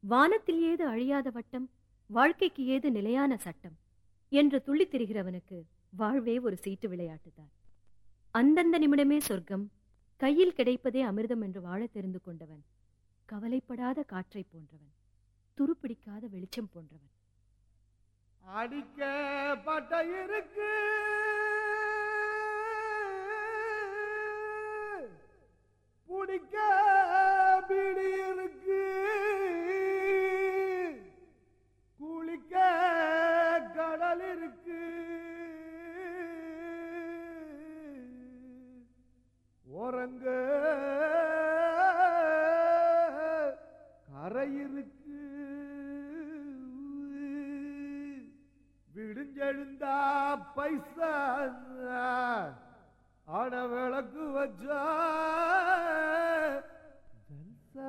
வானத்தில் ஏது அழியாத வட்டம், வாழ்க்கைக்கு ஏது நிலையான சட்டம் என்று துள்ளித் திரிகிறவனுக்கு வாழ்வே ஒரு சீட்டு விளையாட்டுதான். அந்தந்த நிமிடமே சொர்க்கம், கையில் கிடைப்பதே அமிர்தம் என்று வாழ தெரிந்து கொண்டவன் கவலைப்படாத காற்றை போன்றவன், துருப்பிடிக்காத வெளிச்சம் போன்றவன். அடிக்க பட்ட இருக்கு புடிக்க பிடி இருக்கு, குளிக்க கடல் இருக்கு, உறங்க கரை இருக்கு, விடுஞ்செழுந்தா பைசா ஆன விளக்கு வச்சா ஜல்சா.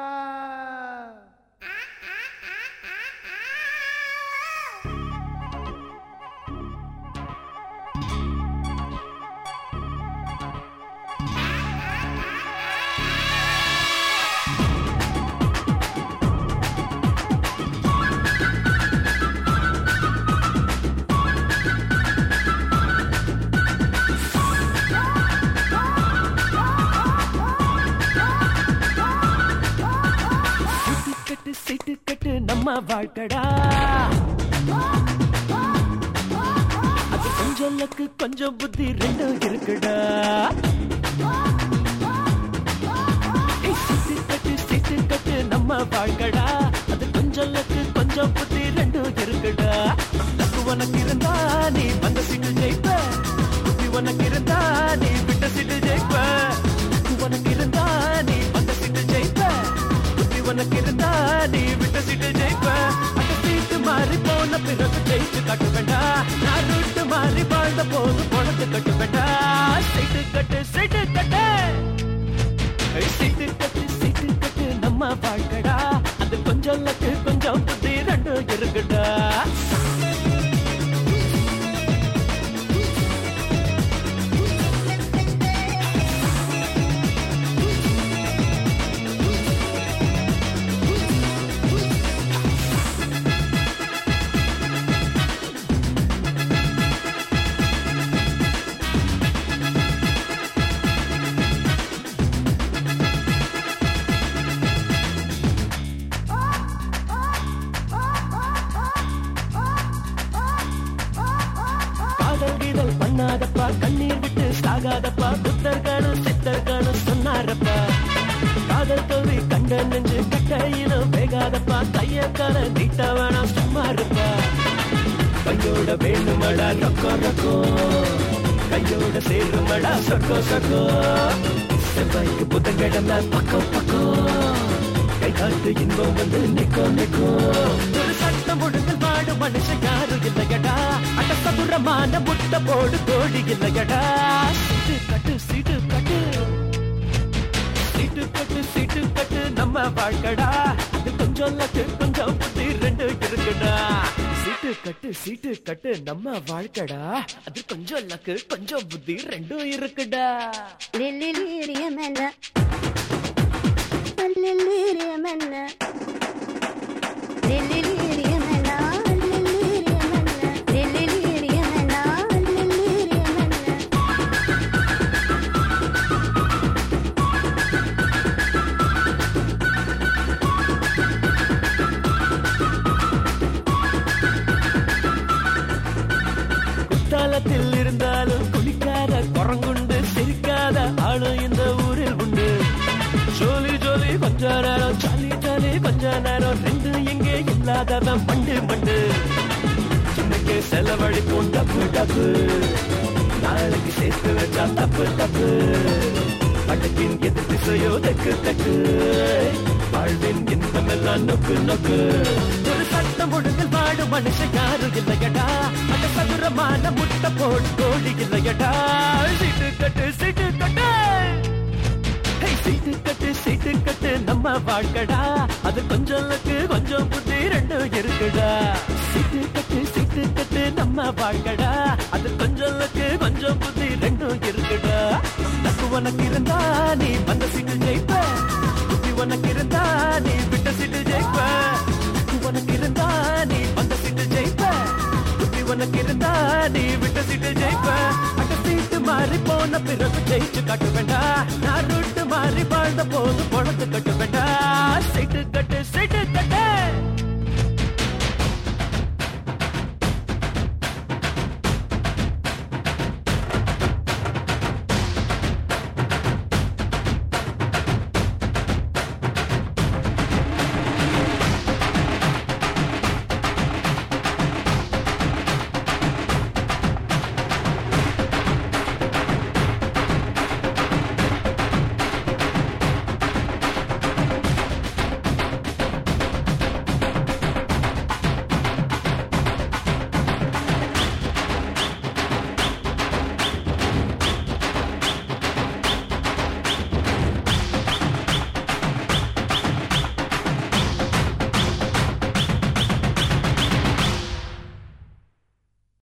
நம்ம வாழ்க்கடா அது கொஞ்சம் லக்கு கொஞ்சம் புத்தி ரெண்டும் இருக்குடா. சீட்டு கட்டு நம்ம வாழ்க்கடா அது கொஞ்சம் லக்கு கொஞ்சம் புத்தி ரெண்டும் இருக்குடா. லக்கு உனக்கு இருந்தா நீ வந்த சீட்டு ஜெயிப்ப, புத்தி உனக்கு இருந்தா நீ விட்ட சீட்டு ஜெயிப்ப. லக்கு உனக்கு இருந்தா நீ வந்த சீட்டு ஜெயிப்ப, புத்தி உனக்கு இருந்தா நீ விட்ட சீட்டு ஜெயிப்ப. அந்த சீட்டு மாறி போன பிறகு ஜெயிச்சு காட்ட வேண்டா, நான் ரூட்டு மாறி வாழ்ந்த போது பணத்தை கட்ட வேண்டா. சீட்டு கட்டு சீட்டு கட்டு சீட்டு கட்டு சீட்டு கட்டு நம்ம வாழ்க்கடா அது கொஞ்சம் லக்கு கொஞ்சம் புத்தி ரெண்டும் இருக்குடா. பண்ணாதப்பா கண்ணீர் விட்டு சாகாதப்பா, புத்தர்களும் சித்தர்களும் சொன்னாரப்பா. காதல் தோல்வி கண்ட நெஞ்சு கட்டையிலும் வேகாதப்பா, கைய கால நீட்ட வேணாம் சும்மா இருப்பா. கையோட வேணுமடா ரொக்கோ ரொக்கோ, கையோட சேருமடா சொக்கோ சொக்கோ. செவ்வாய்க்கு புதன்கிழமை பக்கம் பக்கம், கை காட்டு இன்பம் வந்து நிக்கோ நிக்கோ. ஒரு சட்டம் ஒழுங்கு வாடு மனுஷன் யாரும் இல்லையடா, அடக்கபுரமான முட்டை போடு கோழி இல்லையடா. சீட்டு கட்டு சீட்டு கட்டு சீட்டு கட்டு சீட்டு கட்டு நம்ம வாழ்க்கடா அது கொஞ்சம் லக்கு கொஞ்சம் புத்தி ரெண்டு இருக்குடா. சீட்டு கட்டு சீட்டு கட்டு நம்ம வாழ்க்கடா அது கொஞ்சம் லக்கு கொஞ்சம் புத்தி ரெண்டும் இருக்குடா. குத்தாலத்தில் இருந்தாலும் குளிக்காத குரங்குண்டு, சிரிக்காத ஆளு இந்த ஊரில் உண்டு. ஜோலி ஜோலி கொஞ்ச நேரம், ஜாலி ஜாலி கொஞ்ச நேரம், ரெண்டு எங்கே இல்லாதவன் மண்டு மண்டு. சின்னக்கே செலவழிப்போம் டப்பு டப்பு, நாளைக்கு சேர்த்து வச்சா தப்பு தப்பு. படத்தின் எது திசையோ தக்கு தக்கு, வாழ்வின் இன்பம் எல்லாம் நொக்கு நொக்கு. ஒரு சட்டம் ஒழுங்கில் வாடு மனுஷன் யாரும் இல்லையடா, அந்த சதுரமான முட்டை போடு கோழி இல்லையடா. சீட்டு கட்டு சீட்டு கட்டு சீட்டு கட்டு சீட்டு கட்டு நம்ம வாழ்க்கடா அது கொஞ்சம் லக்கு கொஞ்சம் புத்தி ரெண்டும் இருக்குடா. சீட்டு கட்டு சீட்டு கட்டு நம்ம வாழ்க்கடா அது கொஞ்சம் லக்கு கொஞ்சம் புத்தி ரெண்டும் இருக்குடா. லக்கு உனக்கு இருந்தா நீ வந்த சீட்டு ஜெயிப்ப, புத்தி உனக்கு இருந்தா நீ விட்ட சீட்டு ஜெயிப்ப. மாறி போன பிறகு ஜெயிச்சு காட்டு வேண்டா நான் ரூட்டு மாறி வாழ்ந்த போது பொழந்து கட்டு வேண்டா சைட்டு